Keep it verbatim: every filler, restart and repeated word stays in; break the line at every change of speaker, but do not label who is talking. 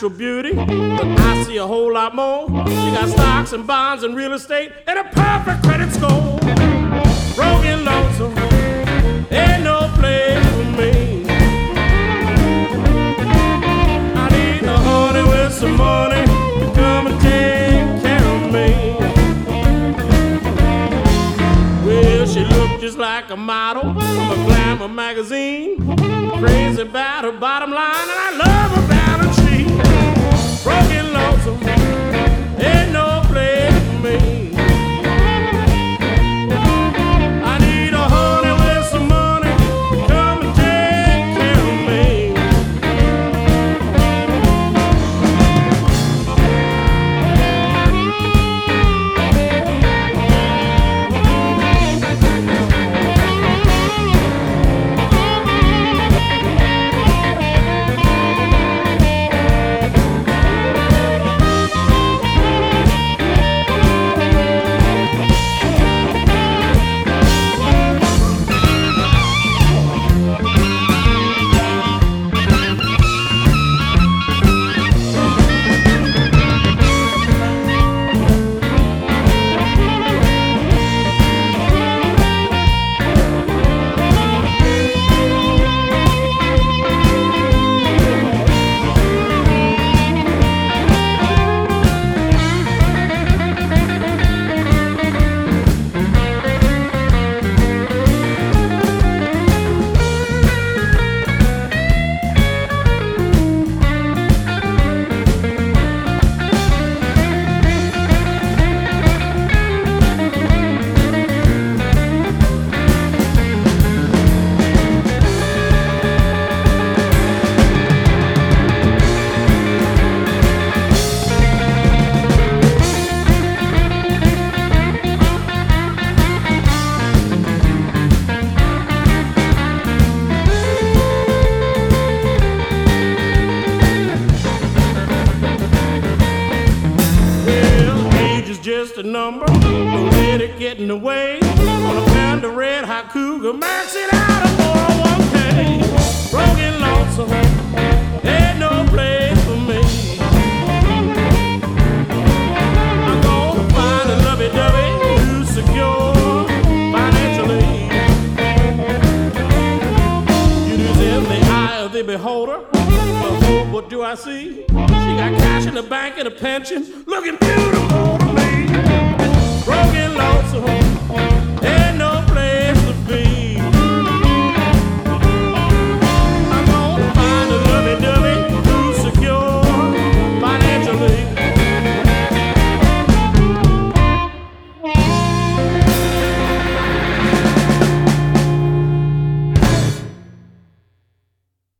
natural beauty, but I see a whole lot more. She got stocks and bonds and real estate and a perfect credit score. Broke and lonesome, ain't no place for me. I need a honey with some money to come and take care of me. Well, she looked just like a model from a glamour magazine. Crazy about her bottom line, and I love her balance sheet. Broken lonesome, ain't no place for me. I need a honey with some money to come and take care of me. Just a number, don't let it get in the way. Gonna find a red hot cougar, max it out of four oh one k. Broken lonesome, ain't no place for me. I'm gonna find a lovey-dovey who's secure financially. Beauty's in the eye of the beholder, but oh, what do I see? She got cash in the bank and a pension, looking beautiful.